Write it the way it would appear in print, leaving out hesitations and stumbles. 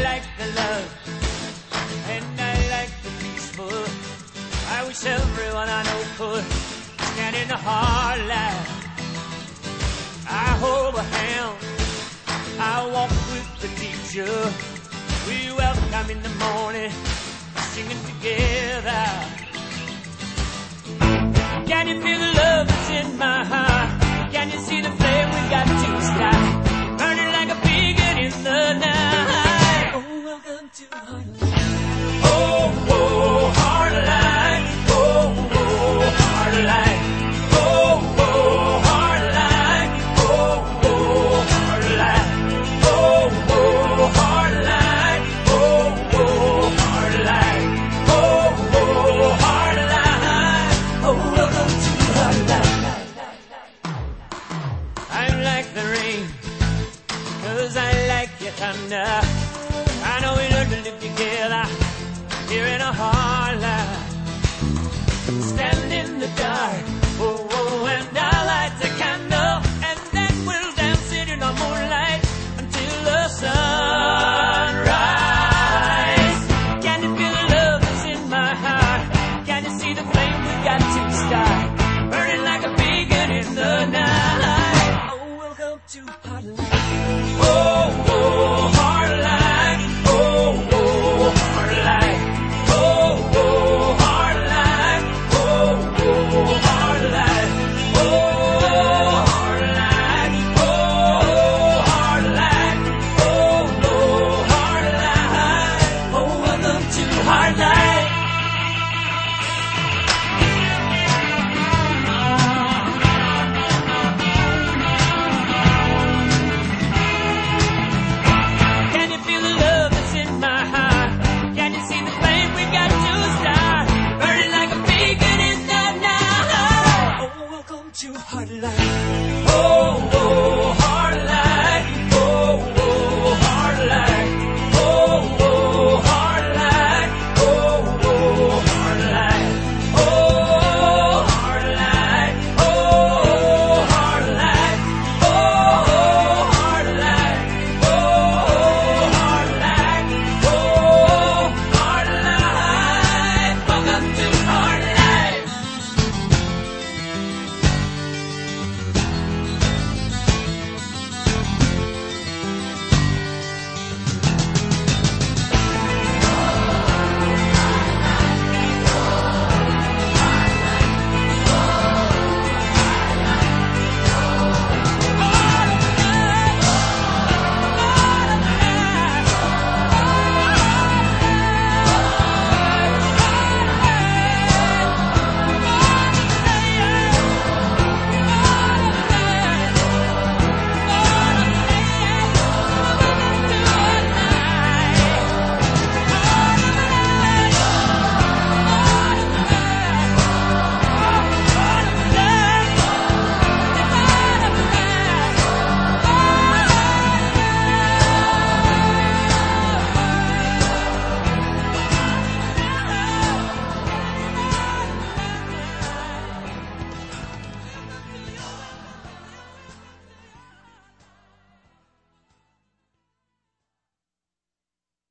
like the love, and I like the peaceful. I wish everyone I know could stand in the hard light. I hold a hand, I walk with the teacher. We welcome in the morning, singing together. Can you feel the love that's in my heart? Can you see the flame we got to start? Burning like a beacon in the night. Oh, welcome to Heartline. Oh, oh, Heartline. Oh, oh, Heartline. Oh, oh, Heartline. Oh, oh, Heartline. Oh, oh, Heartline. Oh, oh, Heartline. Oh, oh, Heartline. Oh, welcome to Heartline. I'm like the rain, 'cause I like your thunder. I know we learned to live together here in a hard life. Stand in the dark, oh, oh, and I'll light the candle, and then we'll dance it in the moonlight until the sunrise. Can you feel the love that's in my heart? Can you see the flame we got to start? Burning like a beacon in the night. Oh, welcome to Heartline.